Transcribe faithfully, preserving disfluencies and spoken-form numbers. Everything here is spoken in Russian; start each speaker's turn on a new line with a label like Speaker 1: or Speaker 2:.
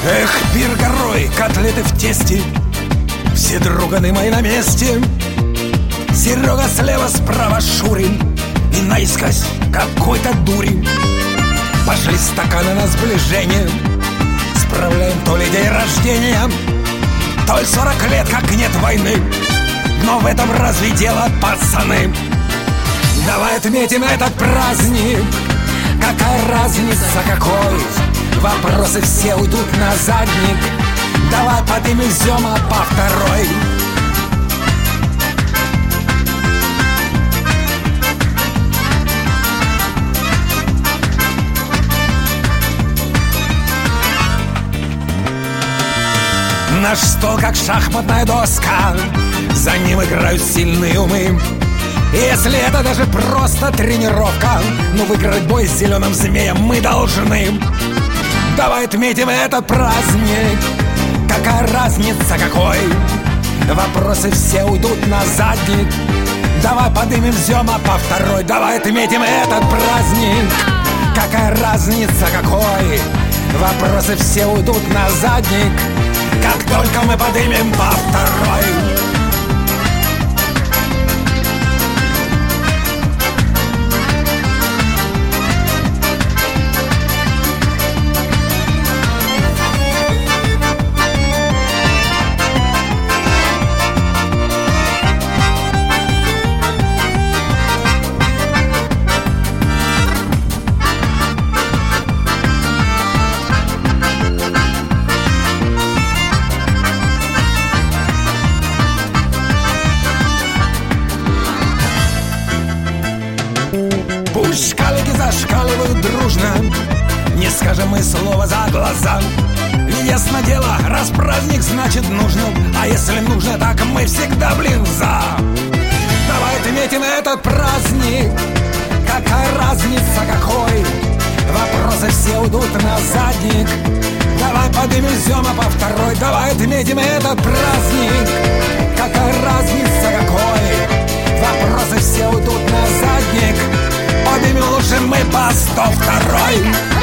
Speaker 1: Эх, пир горой, котлеты в тесте, все друганы мои на месте. Серега слева, справа Шурин, и наискось какой-то дурень. Пошли стаканы на сближение, справляем то ли день рождения, то ли сорок лет, как нет войны. Но в этом разве дело, пацаны? Давай отметим этот праздник. Какая разница, какой? Вопросы все уйдут на задник. Давай поднимем Зёма по второй. Наш стол как шахматная доска, за ним играют сильные умы. И если это даже просто тренировка, но выиграть бой с зеленым змеем мы должны. Давай отметим этот праздник. Какая разница, какой? Вопросы все уйдут на задник. Давай поднимем Зёма по второй. Давай отметим этот праздник. Какая разница, какой? Вопросы все уйдут на задник. Как только мы поднимем по второй. Пусть коллеги зашкаливают дружно, не скажем мы слова за глаза. Ведь ясно дело, раз праздник, значит нужно. А если нужно, так мы всегда, блин, за. Давай отметим этот праздник. Какая разница, какой? Вопросы все уйдут на задник. Давай поднимем Зёма по второй. Давай отметим этот праздник. Какая разница, какой? Вопросы все уйдут на задник. Поднимем лучше мы по сто второй.